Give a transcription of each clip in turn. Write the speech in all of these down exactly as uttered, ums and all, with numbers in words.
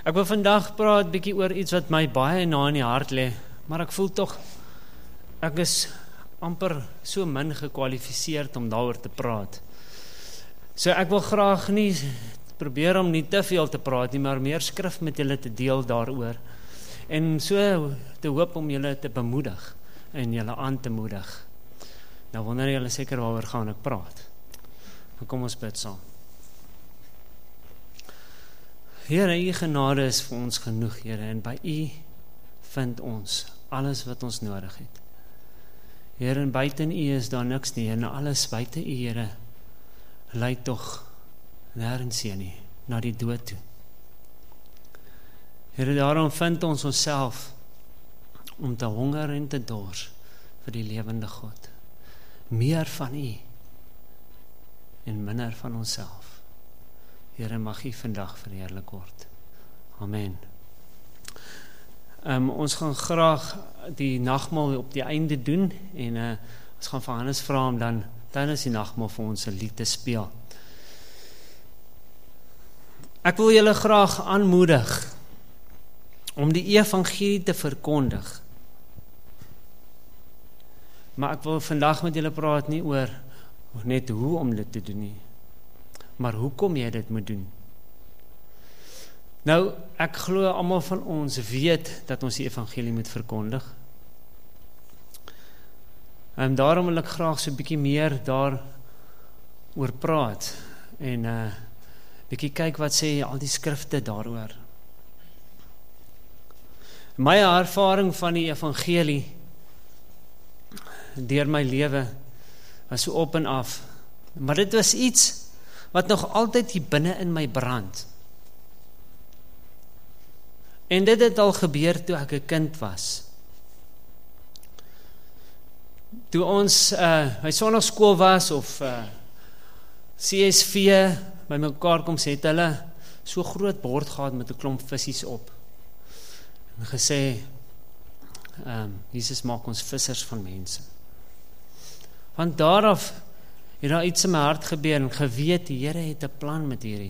Ek wil vandag praat bietjie oor iets wat my baie na in die hart lê, maar ek voel tog ek is amper so min gekwalifiseerd om daaroor te praat. So ek wil graag nie probeer om nie te veel te praat nie, maar meer skrif met julle te deel daaroor. En so te hoop om julle te bemoedig en julle aan te moedig. Nou wonder julle seker waaroor gaan ek praat. Maar kom ons bid saam. Here, u genade is vir ons genoeg, Here, en by u vind ons alles wat ons nodig het. Here, en buiten u is daar niks nie, en alles buiten u, Here, lei tog nêrens heen nie, na die dood toe. Here, daarom vind ons onsself om te honger en te dors vir die lewende God. Meer van u en minder van onsself. Here, mag u vandag verheerlik word. Amen. Um, ons gaan graag die nagmaal op die einde doen en uh, ons gaan vir Hannes vra om dan tydens die nagmaal vir ons 'n lied te speel. Ek wil julle graag aanmoedig om die evangelie te verkondig. Maar ek wil vandag met julle praat nie oor net hoe om dit te doen nie, maar hoekom jy dit moet doen. Nou, ek glo almal van ons weet dat ons die evangelie moet verkondig. En daarom wil ek graag so 'n bietjie meer daar oor praat en 'n uh, bietjie kyk wat sê al die skrifte daaroor. My ervaring van die evangelie deur my lewe was so op en af, maar dit was iets wat nog altyd hier binne in my brand. En dit het al gebeur toe ek 'n kind was. Toe ons uh, by sonnaskool was of uh, C S V by mekaar kom sê, het hulle so groot bord gehad met 'n klomp visies op. En gesê, um, Jesus maak ons vissers van mense. Want daaraf het daar iets in my hart gebeur en geweet, die Here het 'n plan met hierdie.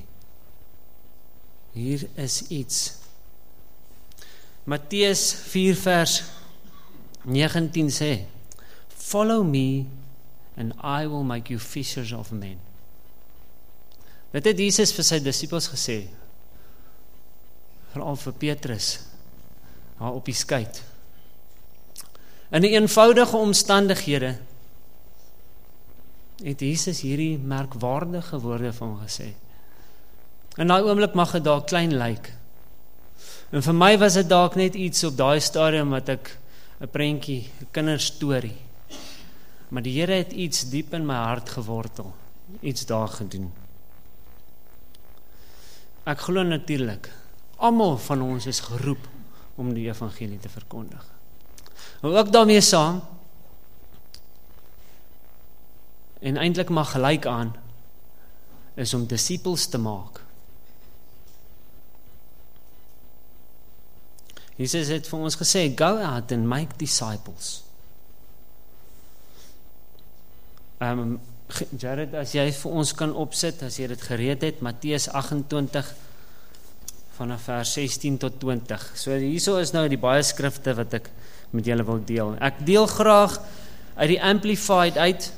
Hier is iets. Matteus vier vers negentien sê, Follow me and I will make you fishers of men. Dit het Jesus vir sy disippels gesê, veral vir Petrus, daar op die skei. In die eenvoudige omstandighede het Jesus hierdie merkwaardige woorde van hom gesê. In daai oomblik mag dit dalk klein lyk. En vir my was dit dalk net iets op daai stadium wat ek 'n prentjie, 'n kinderstorie. Maar die Here het iets diep in my hart gewortel, iets daar gedoen. Ek glo natuurlik, almal van ons is geroep om die evangelie te verkondig. En ook daarmee saam, en eintlik maar gelyk aan, is om disippels te maak. Jesus het vir ons gesê, go out and make disciples. Um, Jared, as jy vir ons kan opsit, as jy dit gereed het, Matteus agt-en-twintig, vanaf vers sestien tot twintig. So hierso is nou die baie skrifte wat ek met julle wil deel. Ek deel graag uit die Amplified uit.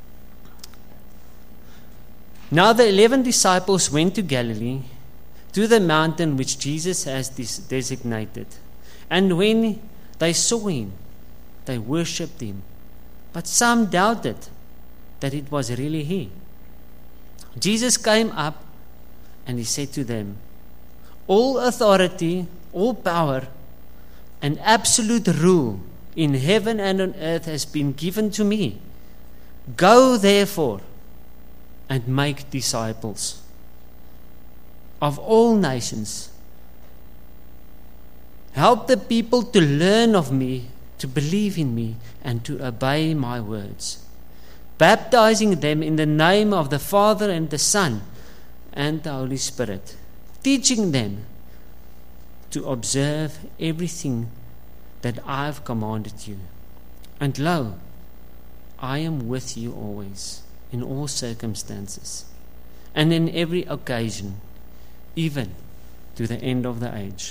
Now the eleven disciples went to Galilee, to the mountain which Jesus has designated. And when they saw him, they worshipped him. But some doubted that it was really he. Jesus came up and he said to them, All authority, all power, and absolute rule in heaven and on earth has been given to me. Go therefore and make disciples of all nations. Help the people to learn of me, to believe in me, and to obey my words, baptizing them in the name of the Father and the Son and the Holy Spirit, teaching them to observe everything that I have commanded you. And lo, I am with you always, in all circumstances, and in every occasion, even to the end of the age.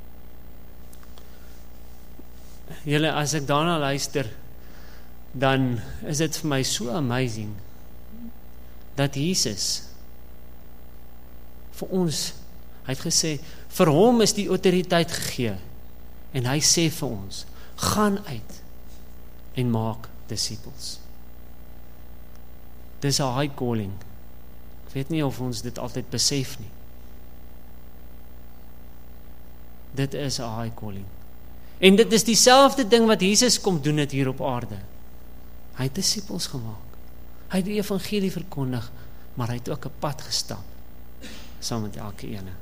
Julle, as ek daarna luister, dan is dit vir my so amazing, dat Jesus, vir ons, hy het gesê, vir hom is die autoriteit gegee, en hy sê vir ons, gaan uit, en maak disciples. Dis 'n high calling. Ek weet nie of ons dit altyd besef nie. Dit is 'n high calling. En dit is dieselfde ding wat Jesus kom doen het hier op aarde. Hy het disciples gemaak. Hy het die evangelie verkondig, maar hy het ook 'n pad gestap, saam met elke ene.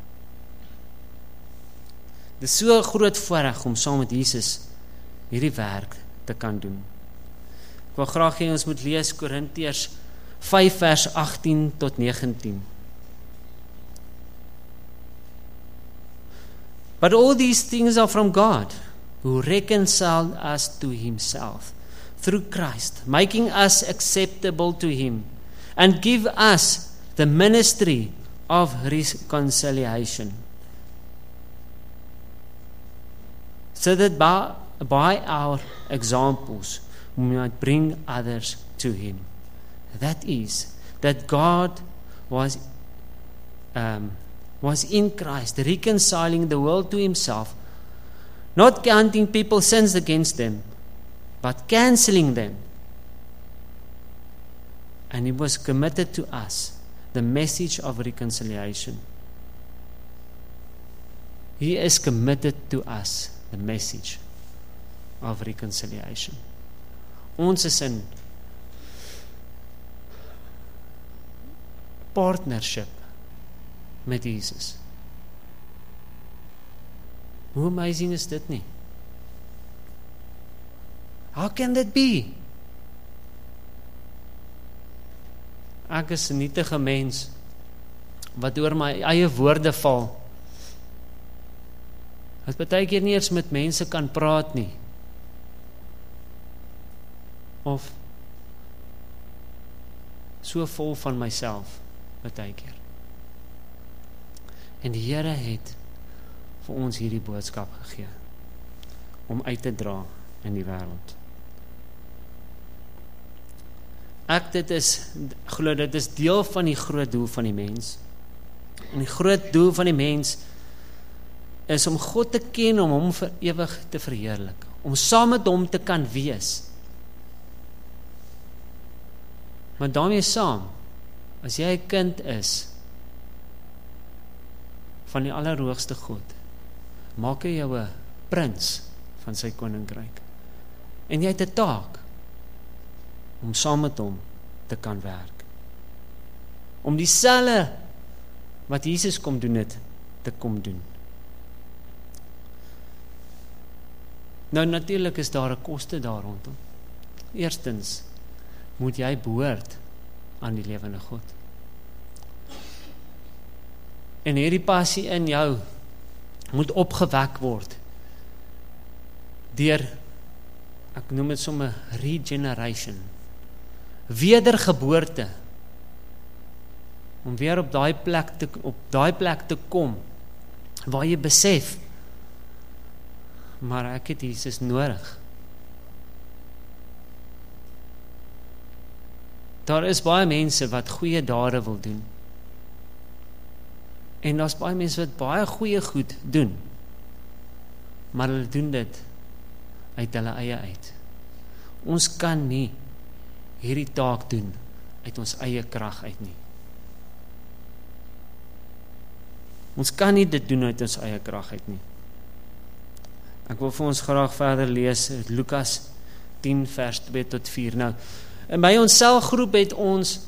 Dit is so 'n groot voorreg om saam met Jesus hierdie werk te kan doen. Ek wil graag hê ons moet lees Korintiërs vyf vers agttien tot negentien. But all these things are from God, who reconciled us to himself through Christ, making us acceptable to him, and give us the ministry of reconciliation, so that by, by our examples we might bring others to him. That is, that God was um, was in Christ, reconciling the world to himself, not counting people's sins against them, but cancelling them. And he was committed to us the message of reconciliation. He is committed to us the message of reconciliation. Ons is in partnership met Jesus. Hoe amazing is dit nie? How can that be? Ek is 'n nietige mens wat oor my eie woorde val. Wat baie keer nie eens met mense kan praat nie. Of so vol van myself baie keer. En die Here het vir ons hierdie boodskap gegee om uit te dra in die wêreld. Ek dit is glo dit is deel van die groot doel van die mens. En die groot doel van die mens is om God te ken, om hom vir ewig te verheerlik, om saam met hom te kan wees. Maar daarmee saam, as jy 'n kind is van die Allerhoogste God, maak hy jou 'n prins van sy koninkryk. En jy het 'n taak om saam met hom te kan werk. Om dieselfde wat Jesus kom doen het, te kom doen. Nou natuurlik is daar 'n koste daar rondom. Eerstens moet jy behoort aan die lewende God. En hierdie passie in jou moet opgewek word deur, ek noem dit sommer regeneration, wedergeboorte, om weer op daai plek te op daai plek te kom waar jy besef, maar ek het Jesus nodig. Daar is baie mense wat goeie dade wil doen. En daar's baie mense wat baie goeie goed doen. Maar hulle doen dit uit hulle eie uit. Ons kan nie hierdie taak doen uit ons eie krag uit nie. Ons kan nie dit doen uit ons eie krag uit nie. Ek wil vir ons graag verder lees uit Lukas tien vers twee tot vier. Nou, en by ons selgroep het ons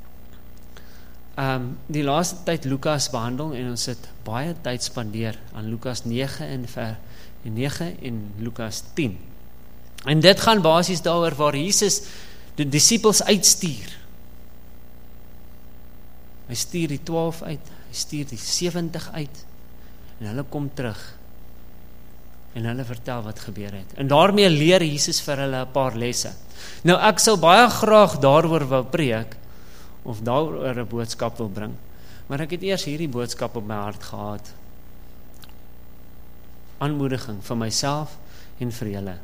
um, die laaste tyd Lukas behandel en ons het baie tyd spandeer aan Lukas nege en, ver, en nege en Lukas tien. En dit gaan basies daaroor waar Jesus die disippels uitstuur. Hy stuur die twaalf uit, hy stuur die sewentig uit en hulle kom terug. En hulle vertel wat gebeur het. En daarmee leer Jesus vir hulle 'n paar lesse. Nou ek sou baie graag daaroor wou preek, of daaroor 'n boodskap wil bring, maar ek het eers hierdie boodskap op my hart gehad, aanmoediging vir myself en vir julle.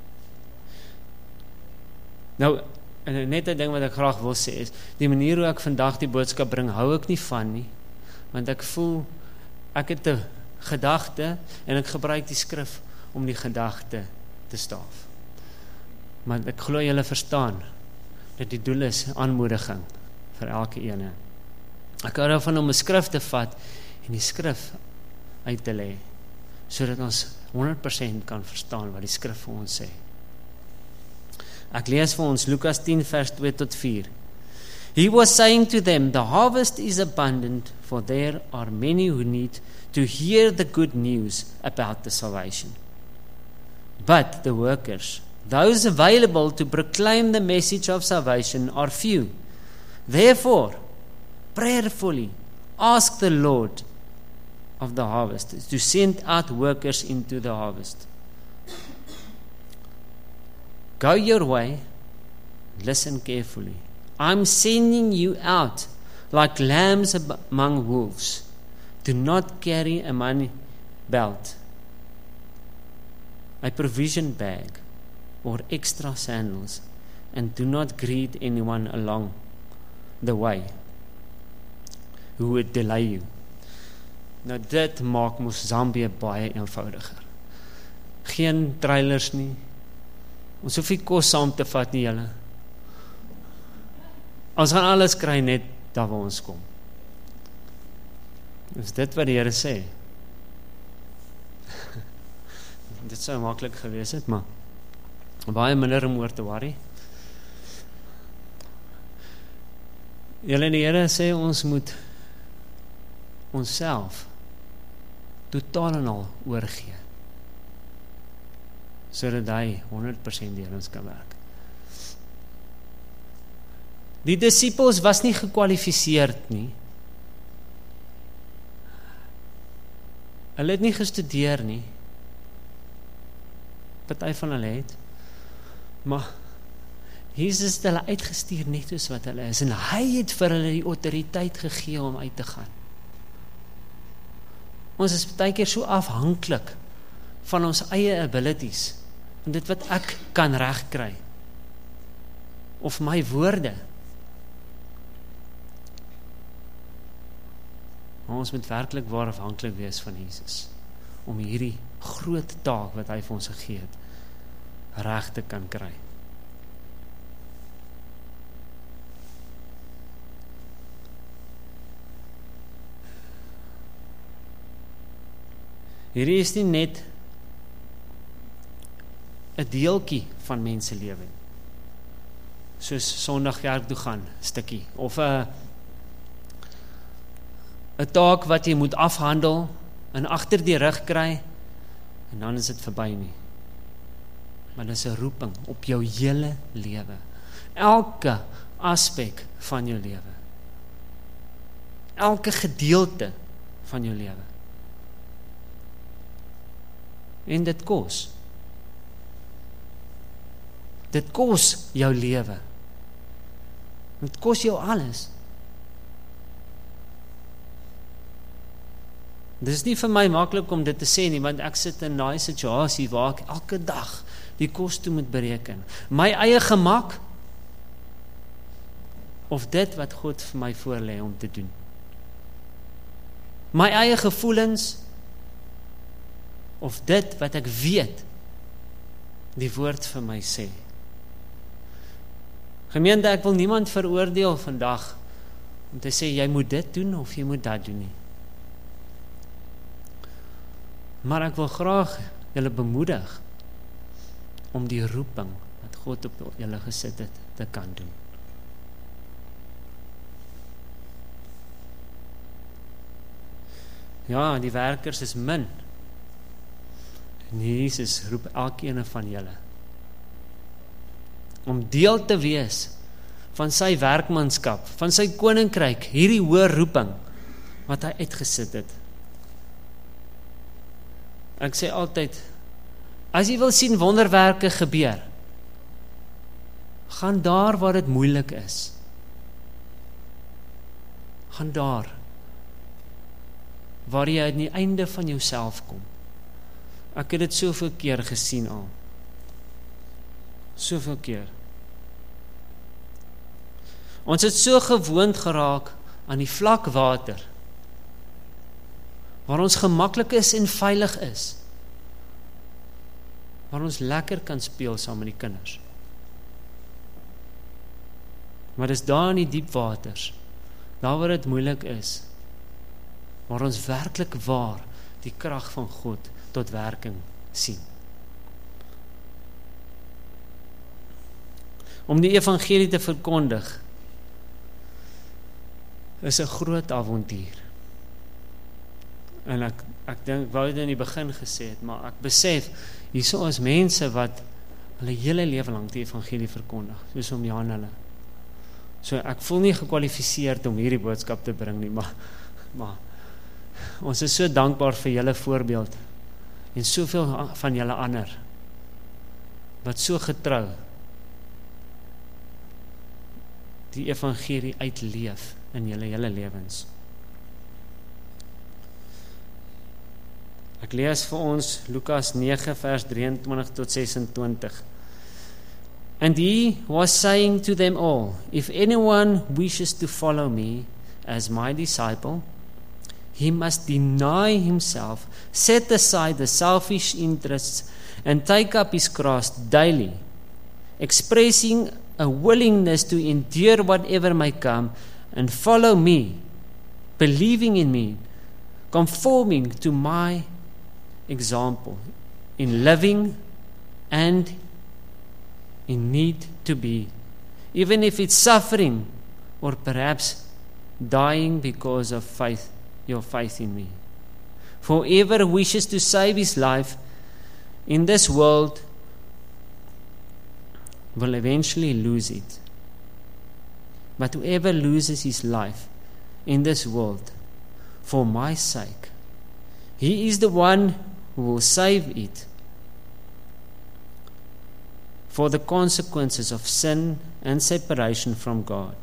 Nou, en net 'n ding wat ek graag wil sê is, die manier hoe ek vandag die boodskap bring, hou ek nie van nie, want ek voel, ek het 'n gedagte, en ek gebruik die skrif om die gedagte te staaf. Maar ek glo julle verstaan, dat die doel is aanmoediging vir elke ene. Ek hou daarvan om 'n skrif te vat, en die skrif uit te lê, sodat ons honderd persent kan verstaan wat die skrif vir ons sê. Ek lees vir ons Lukas tien vers twee tot vier. He was saying to them, the harvest is abundant, for there are many who need to hear the good news about the salvation. But the workers, those available to proclaim the message of salvation, are few. Therefore, prayerfully ask the Lord of the harvest to send out workers into the harvest. Go your way, listen carefully. I'm sending you out like lambs among wolves. Do not carry a money belt, a provision bag, or extra sandals, and do not greet anyone along the way who would delay you. Nou dit maak mos Zambië baie eenvoudiger. Geen trailers nie. Ons hoef nie kos saam te vat nie, julle. Ons gaan alles kry net daar waar ons kom. Is dit wat die Here sê? Dit sou maklik gewees het, maar baie minder om oor te worry. Julle, die Here sê ons moet onsself totaal en al oorgee, sodat hy honderd persent deur ons kan werk. Die disippels was nie gekwalifiseerd nie. Hulle het nie gestudeer nie. Party van hulle het. Maar Jesus het hulle uitgestuur net soos wat hulle is, en hy het vir hulle die autoriteit gegee om uit te gaan. Ons is baie keer so afhanklik van ons eie abilities, en dit wat ek kan regkry, of my woorde. Maar ons moet werklik waar afhanklik wees van Jesus, om hierdie groot taak wat hy vir ons gegee het, reg te kan kry. Hierdie is nie net 'n deeltjie van mense lewe, soos Sondag kerk toe gaan, stukkie, of 'n 'n taak wat jy moet afhandel en agter die rug kry, en dan is dit verby nie. Maar dit is 'n roeping op jou hele lewe, elke aspek van jou lewe, elke gedeelte van jou lewe. En dit kos. Dit kos jou lewe. Dit kos jou alles. Dit is nie vir my maklik om dit te sê nie, want ek sit in daai situasie waar ek elke dag die kos toe moet bereken. My eie gemak, of dit wat God vir my voorlê om te doen. My eie gevoelens, of dit wat ek weet, die woord vir my sê. Gemeente, ek wil niemand veroordeel vandag, om te sê, jy moet dit doen, of jy moet dat doen nie. Maar ek wil graag julle bemoedig, om die roeping, wat God op julle gesit het, te kan doen. Ja, die werkers is min, en Jesus roep elkeen van julle om deel te wees van sy werkmanskap, van sy koninkryk, hierdie hoë roeping wat hy uitgesit het. Ek sê altyd, as jy wil sien wonderwerke gebeur, gaan daar waar dit moeilik is. Gaan daar waar jy aan die einde van jouself kom. Ek het dit soveel keer gesien al. Soveel keer. Ons het so gewoond geraak aan die vlak water, waar ons gemaklik is en veilig is, waar ons lekker kan speel saam met die kinders. Maar dis daar in die diep waters, daar waar dit moeilik is, waar ons werklik waar die krag van God tot werking sien. Om die evangelie te verkondig is 'n groot avontuur. En ek ek dink ek wou dit in die begin gesê het, maar ek besef hierso is mense wat hulle hele lewe lank die evangelie verkondig, soos om Jan hulle. So ek voel nie gekwalifiseerd om hierdie boodskap te bring nie, maar maar ons is so dankbaar vir julle voorbeeld en soveel van julle ander wat so getrou die evangelie uitleef in julle hele lewens. Ek lees vir ons Lukas nege vers drieëntwintig tot sesentwintig. And he was saying to them all, if anyone wishes to follow me as my disciple, he must deny himself, set aside the selfish interests, and take up his cross daily, expressing a willingness to endure whatever may come, and follow me, believing in me, conforming to my example, in living and in need to be, even if it's suffering, or perhaps dying because of faith, your faith in me. For whoever wishes to save his life in this world will eventually lose it. But whoever loses his life in this world for my sake, he is the one who will save it. For the consequences of sin and separation from God.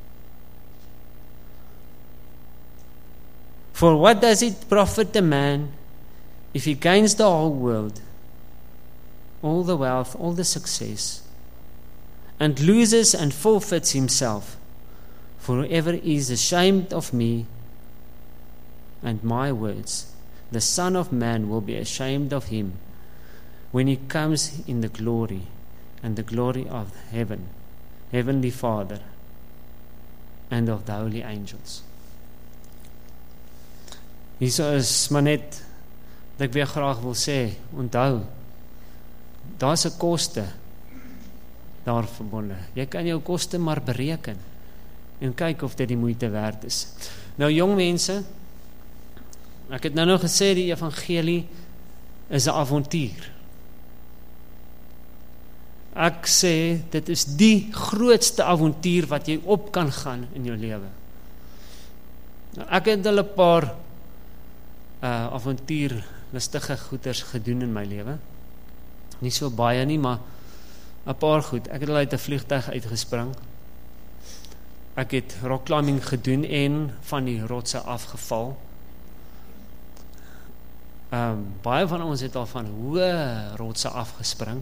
For what does it profit a man if he gains the whole world, all the wealth, all the success, and loses and forfeits himself? For whoever is ashamed of me and my words, the Son of Man will be ashamed of him when he comes in the glory and the glory of heaven, Heavenly Father, and of the holy angels. Hierso is maar net dat ek weer graag wil sê, onthou, daar's 'n koste daar verbonde. Jy kan jou koste maar bereken en kyk of dit die moeite werd is. Nou jong mense, ek het nou nog gesê die evangelie is 'n avontuur. Ek sê, dit is die grootste avontuur wat jy op kan gaan in jou lewe. Nou, ek het al 'n paar uh, avontuurlustige goeders gedoen in my lewe. Nie so baie nie, maar 'n paar goed. Ek het al uit 'n vliegtuig uitgespring. Ek het rock climbing gedoen en van die rotse afgeval. Um, baie van ons het al van hoë rotse afgespring.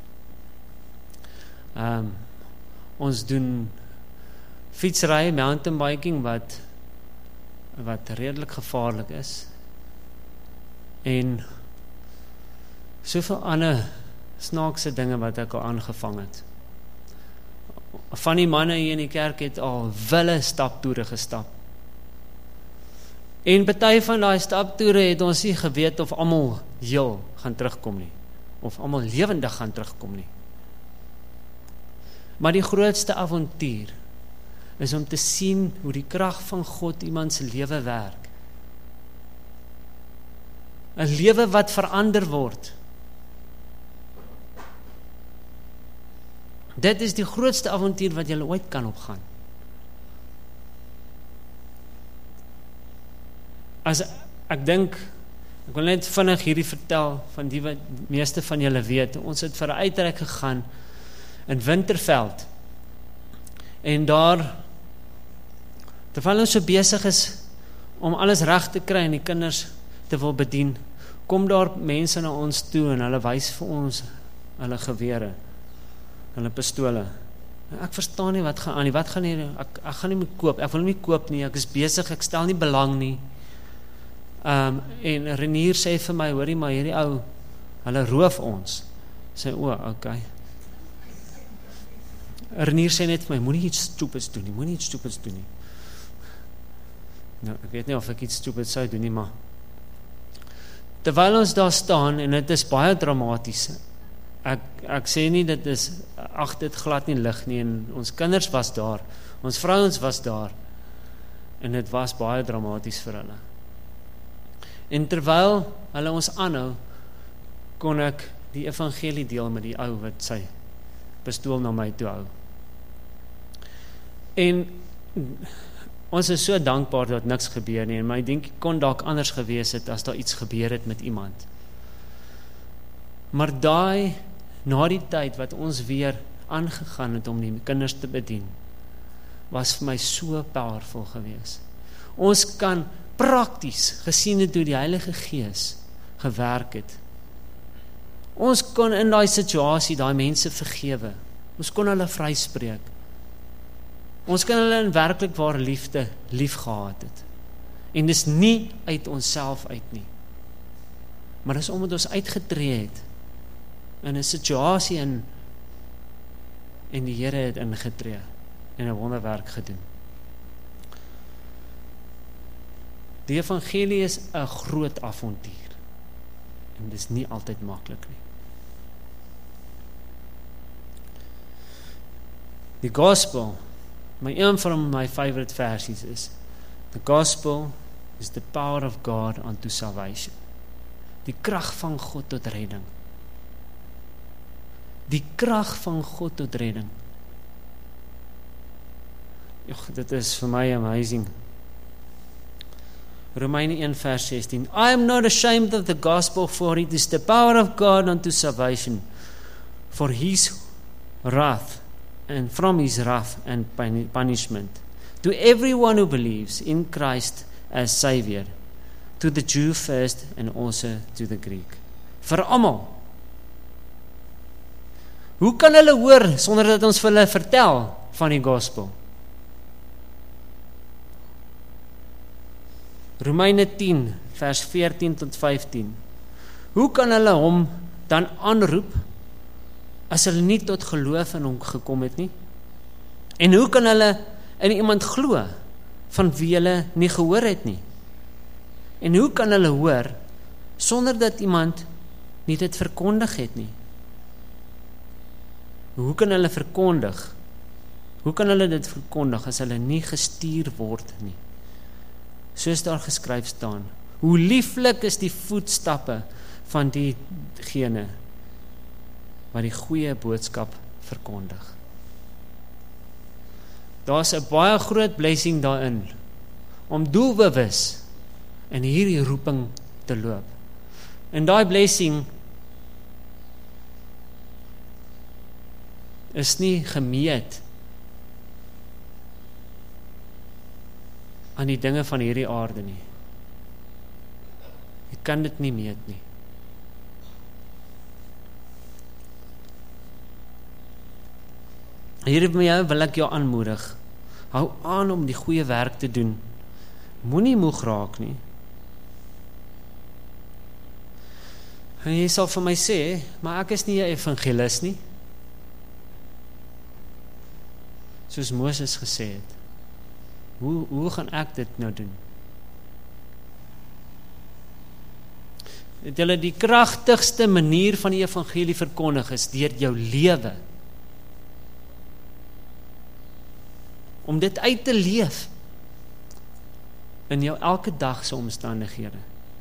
Um, ons doen fietsry, mountainbiking wat wat redelik gevaarlik is en soveel ander snaakse dinge wat ek al aangevang het. Van die manne hier in die kerk het al wille staptoere gestap en party van daai staptoere het ons nie geweet of almal heel gaan terugkom nie, of almal lewendig gaan terugkom nie. Maar die grootste avontuur is om te sien hoe die krag van God iemand se lewe werk. 'n Lewe wat verander word. Dit is die grootste avontuur wat jy ooit kan opgaan. As ek dink, ek wil net vinnig hierdie vertel van die wat meeste van julle weet. Ons het vir 'n uitreik gegaan in Winterveld. En daar, terwyl ons so besig is om alles reg te kry en die kinders te wil bedien, kom daar mense na ons toe en hulle wys vir ons hulle gewere, hulle pistole. Ek verstaan nie wat gaan aan nie, wat gaan nie, ek, ek gaan nie meer koop, ek wil nie koop nie, ek is besig, ek stel nie belang nie. Um, en Renier sê vir my, hoorie maar hierdie ou, hulle roof ons. Sê, o, ok. Renier sê net vir my, moenie iets stupids doen nie, moenie iets stupids doen nie. Nou, ek weet nie of ek iets stupids sou doen nie, maar terwyl ons daar staan, en dit is baie dramaties, ek, ek sê nie, dit is, ag, dit glad nie lig nie, en ons kinders was daar, ons vrouens was daar, en dit was baie dramaties vir hulle. En terwyl hulle ons aanhou, kon ek die evangelie deel met die ou wat sy pistool na my toe hou. En ons is so dankbaar dat niks gebeur nie, en my denk, kon dalk anders gewees het as daar iets gebeur het met iemand. Maar daai, na die tyd wat ons weer aangegaan het om die kinders te bedien, was vir my so powerful gewees. Ons kan prakties gesien het hoe die Heilige Gees gewerk het. Ons kon in daai situasie daai mense vergewe. Ons kon hulle vryspreek. Ons kan hulle in werklik waar liefde lief gehad het. En dis nie uit onsself uit nie. Maar dis omdat ons uitgetree het in 'n situasie in en die Here het ingetree en 'n wonderwerk gedoen. Die evangelie is 'n groot avontuur en dis nie altyd maklik nie. Die gospel, my een van my favorite versies is, the gospel is the power of God unto salvation. Die krag van God tot redding. Die krag van God tot redding. Ach, dit is vir my amazing. Romeine een vers sestien. I am not ashamed of the gospel, for it is the power of God unto salvation, for his wrath, and from his wrath and punishment, to everyone who believes in Christ as Savior, to the Jew first and also to the Greek. Vir almal. Hoe kan hulle hoor sonder dat ons vir hulle vertel van die gospel? Romeine tien vers veertien tot vyftien. Hoe kan hulle hom dan aanroep as hulle nie tot geloof in hom gekom het nie? En hoe kan hulle in iemand glo van wie hulle nie gehoor het nie? En hoe kan hulle hoor sonder dat iemand nie dit verkondig het nie? Hoe kan hulle verkondig? Hoe kan hulle dit verkondig as hulle nie gestuur word nie? Soos daar geskryf staan, hoe lieflik is die voetstappe van diegene wat die goeie boodskap verkondig. Daar's 'n baie groot blessing daarin om doelbewus in hierdie roeping te loop. En daai blessing is nie gemeet aan die dinge van hierdie aarde nie. Jy kan dit nie meet nie. Hier met jou wil ek jou aanmoedig. Hou aan om die goeie werk te doen. Moenie moeg raak nie. En jy sal vir my sê, maar ek is nie 'n evangelis nie. Soos Moses gesê het. Hoe, hoe gaan ek dit nou doen? Het julle die kragtigste manier van die evangelie verkondig is deur jou lewe. Om dit uit te leef in jou elke dag se omstandighede.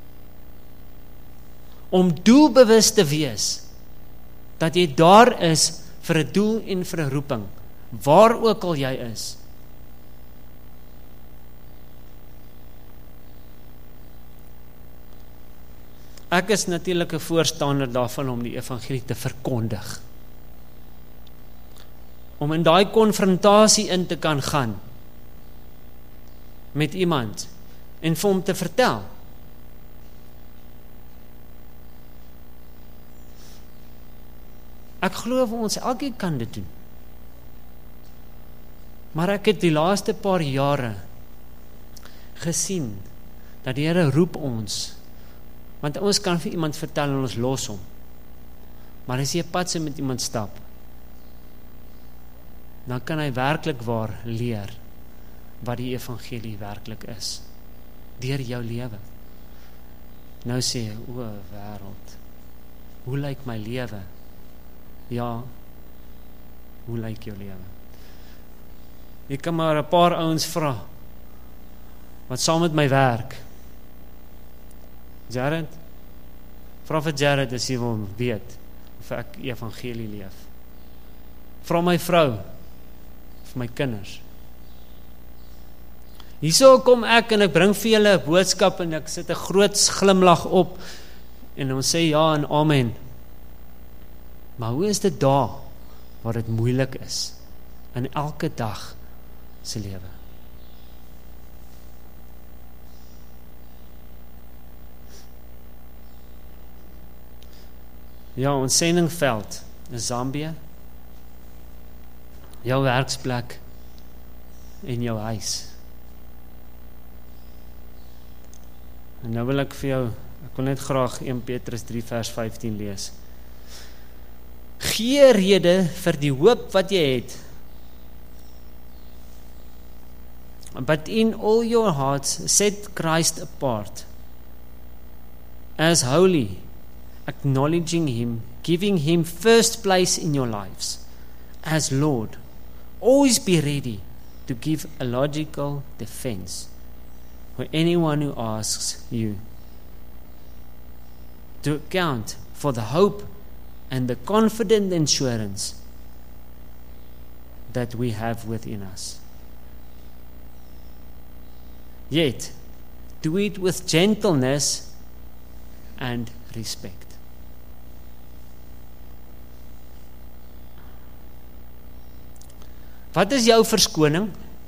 Om doelbewus te wees dat jy daar is vir 'n doel en vir 'n roeping, waar ook al jy is. Ek is natuurlik 'n voorstander daarvan om die evangelie te verkondig. Om in daai konfrontasie in te kan gaan met iemand en vir hom te vertel. ek glo ons elkeen kan dit doen. Maar ek het die laaste paar jare gesien, dat die Here roep ons, want ons kan vir iemand vertel en ons los hom, maar as jy 'n pad saam met iemand stap, dan kan hy werklik waar leer, wat die evangelie werklik is, deur jou lewe. Nou sê jy, o wêreld, hoe lyk my lewe? Ja, hoe lyk jou lewe? Ek kan maar 'n paar ouens vra, wat saam met my werk. Jared, vra vir Jared as jy wil weet, of ek evangelie leef. Vra my vrou, vir my kinders. Hierso kom ek en ek bring vir julle 'n boodskap en ek sit 'n groot glimlag op en ons sê ja en amen. Maar hoe is dit daar waar dit moeilik is in elke dag se lewe? Ja, ons sendingveld in Zambië, jou werksplek en jou huis. En nou wil ek vir jou, ek wil net graag Eerste Petrus drie vers vyftien lees. Gee rede vir die hoop wat jy het. But in all your hearts set Christ apart as holy, acknowledging Him, giving Him first place in your lives as Lord. Always be ready to give a logical defense for anyone who asks you to account for the hope and the confident assurance that we have within us. Yet, do it with gentleness and respect. Wat is jou verskoning?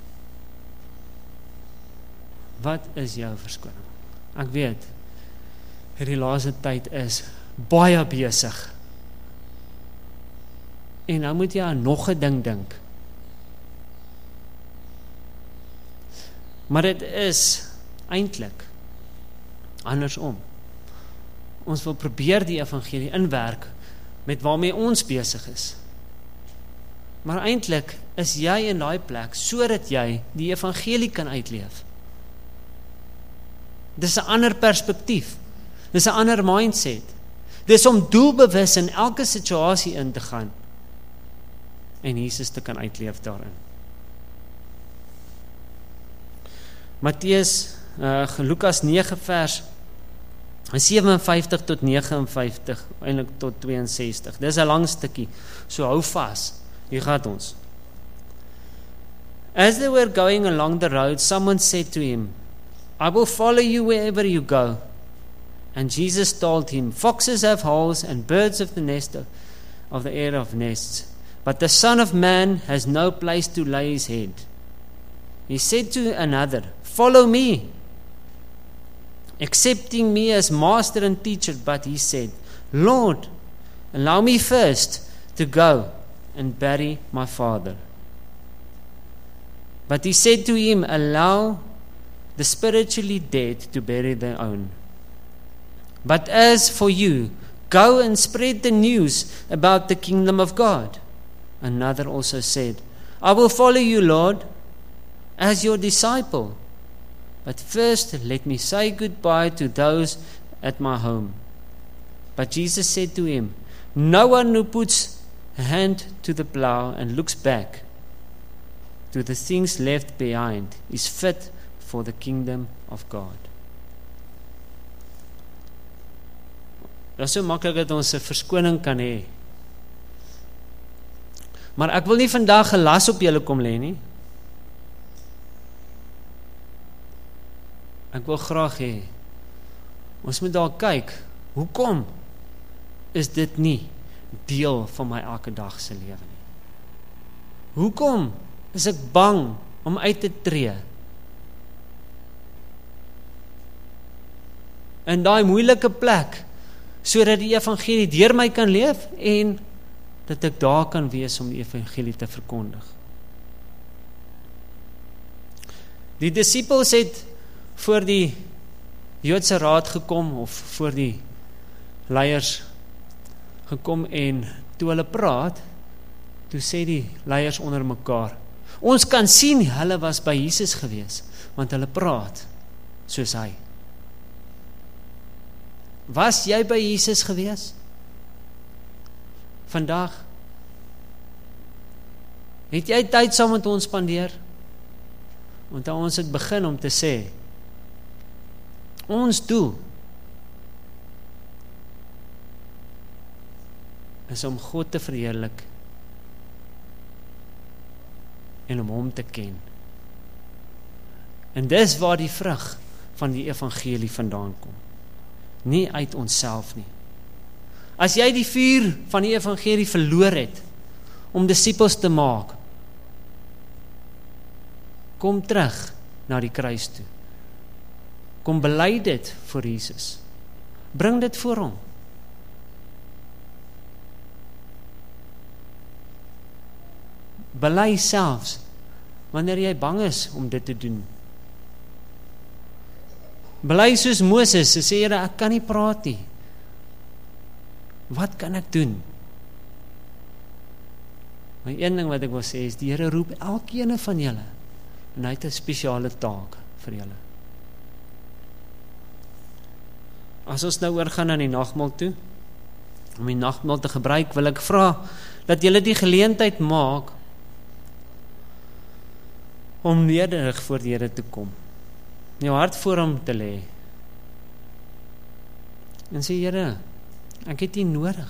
Wat is jou verskoning? Ek weet, hierdie laaste tyd is baie besig. En nou moet jy aan nog 'n ding dink. Maar dit is eintlik andersom. Ons wil probeer die evangelie inwerk met waarmee ons besig is. Maar eintlik is jy in daai plek sodat jy die evangelie kan uitleef. Dis 'n ander perspektief. Dis 'n ander mindset. Dis om doelbewus in elke situasie in te gaan en Jesus te kan uitleef daarin. Matteus, uh, Lukas nege vers seven vyftig tot nine vyftig, eintlik tot two sixty. Dis 'n lang stukkie, so hou vas. Hier gaan ons. As they were going along the road, someone said to him, I will follow you wherever you go. And Jesus told him, foxes have holes and birds of the nest of, of the air of nests, but the Son of Man has no place to lay his head. He said to another, follow me, accepting me as master and teacher. But he said, Lord, allow me first to go and bury my father. But he said to him, allow the spiritually dead to bury their own. But as for you, go and spread the news about the kingdom of God. Another also said, I will follow you, Lord, as your disciple. But first let me say goodbye to those at my home. But Jesus said to him, no one who puts a hand to the plow and looks back to the things left behind is fit for the kingdom of God. Dit is so maklik dat ons 'n verskoning kan hê. Maar ek wil nie vandag 'n las op julle kom lê nie. Ek wil graag hê ons moet daar kyk, hoekom is dit nie deel van my elke dag se lewe nie? Hoekom is ek bang om uit te tree in daai moeilike plek, sodat die evangelie deur my kan leef en dat ek daar kan wees om die evangelie te verkondig. Die disippels het voor die Joodse raad gekom, of voor die leiers gekom, en toe hulle praat, toe sê die leiers onder mekaar, ons kan sien, hulle was by Jesus gewees, want hulle praat soos hy. Was jy by Jesus gewees? Vandag? Het jy tyd saam met ons spandeer? Want ons het begin om te sê, ons doel is om God te verheerlik en om hom te ken. En dis waar die vrug van die evangelie vandaan kom. Nie uit onsself nie. As jy die vuur van die evangelie verloor het, om disippels te maak, kom terug na die kruis toe. Kom bely dit voor Jesus. Bring dit voor hom. Bely selfs, wanneer jy bang is om dit te doen. Bely soos Moses, sê Here, ek kan nie praat nie. Wat kan ek doen? Maar een ding wat ek wil sê is, die Here roep elkeen van julle, en hy het 'n spesiale taak vir julle. As ons nou oorgaan na die nagmaal toe, om die nagmaal te gebruik, wil ek vra, dat julle die geleentheid maak, om nederig voor die Here te kom. Jou hart voor hom te lê. En sê, Here, ek het U nodig.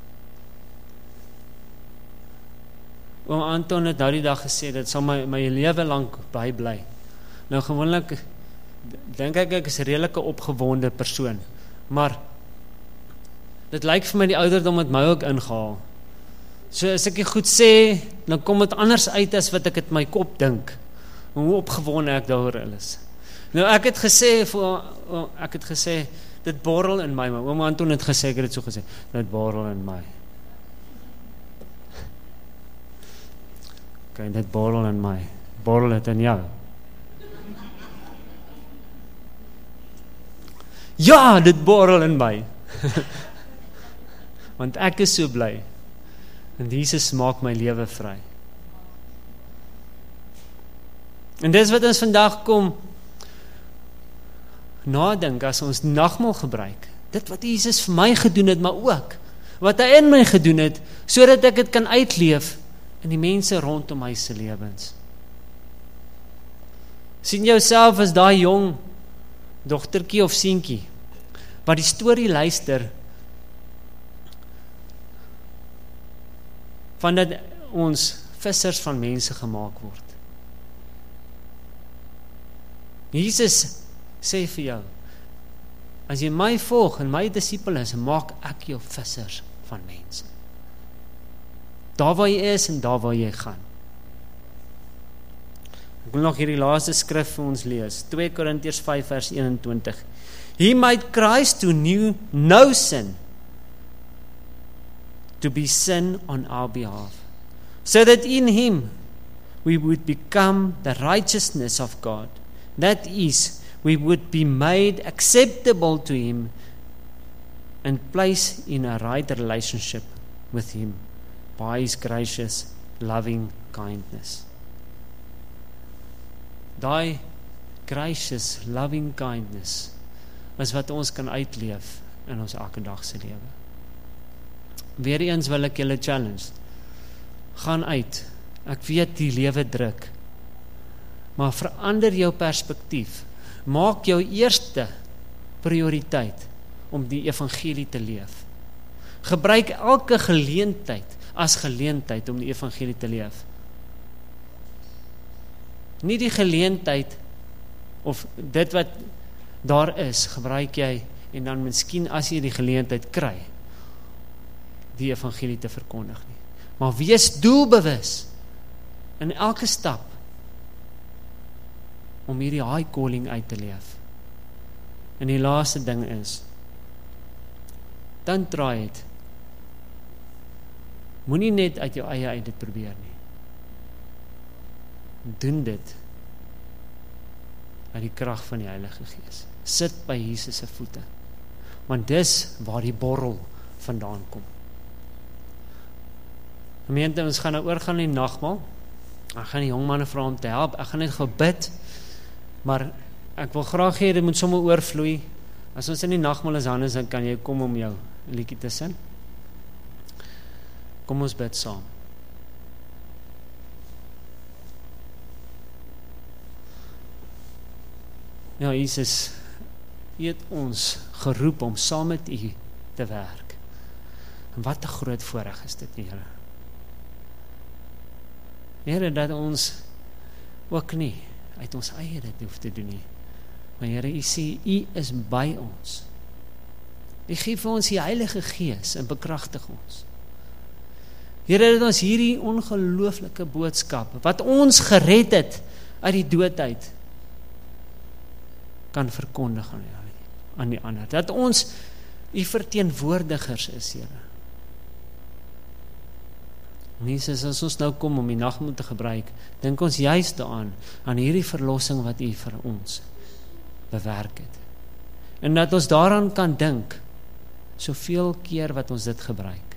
Oom Anton het nou die dag gesê, dit sal my, my lewe lank bybly. Nou gewoonlik, dink ek ek is 'n redelike opgewonde persoon, maar dit lyk vir my die ouderdom het my ook ingehaal. So as ek goed sê, dan kom dit anders uit as wat ek het my kop dink, hoe opgewonde ek daaroor is. Nou ek het gesê, voor, ek het gesê, dit borrel in my, maar oom Anton het gesê, ek het dit so gesê, dit borrel in my. Oké, okay, dit borrel in my, borrel het in jou. Ja, dit borrel in my. Want ek is so bly, en Jesus maak my lewe vry. En dis wat ons vandag kom nadink as ons nagmaal gebruik. Dit wat Jesus vir my gedoen het, maar ook wat hy in my gedoen het, sodat ek dit kan uitleef in die mense rondom my se lewens. Sien jouself as daai jong dogtertjie of seentjie wat die storie luister van dat ons vissers van mense gemaak word. Jesus sê vir jou, as jy my volg en my disipel is, maak ek jou vissers van mense. Daar waar jy is en daar waar jy gaan. Ek wil nog hierdie laaste skrif vir ons lees, twee Korintiërs vyf vers eenentwintig. He made Christ who knew no sin to be sin on our behalf, so that in him we would become the righteousness of God. That is, we would be made acceptable to him and placed in a right relationship with him by his gracious, loving kindness. Daai gracious, loving kindness is wat ons kan uitleef in ons elke dag se lewe. Weereens wil ek julle challenge. Gaan uit. Ek weet die lewe druk. Maar verander jou perspektief. Maak jou eerste prioriteit om die evangelie te leef. Gebruik elke geleentheid as geleentheid om die evangelie te leef. Nie die geleentheid of dit wat daar is, gebruik jy en dan miskien as jy die geleentheid kry, die evangelie te verkondig nie. Maar wees doelbewus in elke stap om hierdie high calling uit te leef. En die laaste ding is, don't try it Moenie net uit jou eie uit dit probeer nie. Doen dit uit die krag van die Heilige Gees. Sit by Jesus se voete. Want dis waar die borrel vandaan kom. Gemeente, ons gaan nou oorgaan in die nagmaal. Ek gaan die jong manne vra om te help. Ek gaan net gou bid. Maar ek wil graag hê dit moet sommer oorvloei. As ons in die nagmaal is, Hannes, dan kan jy kom om jou liedjie te sing. Kom ons bid saam. Ja, Jesus, U het ons geroep om saam met U te werk. En wat 'n groot voorreg is dit, Here. Here, dat ons ook nie uit ons eie dit hoef te doen nie. Maar Here, U sê, U is by ons. U gee vir ons die Heilige Gees en bekragtig ons. Here, dat ons hierdie ongelooflike boodskap, wat ons gered het uit die dood uit, kan verkondig aan die, aan die ander. Dat ons U verteenwoordigers is, Here. Jesus, as ons nou kom om die nagmaal te gebruik, dink ons juist daaraan, aan hierdie verlossing wat U vir ons bewerk het. En dat ons daaraan kan dink, soveel keer wat ons dit gebruik.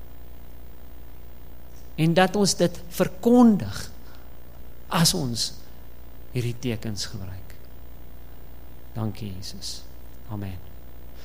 En dat ons dit verkondig, as ons hierdie tekens gebruik. Dankie, Jesus. Amen.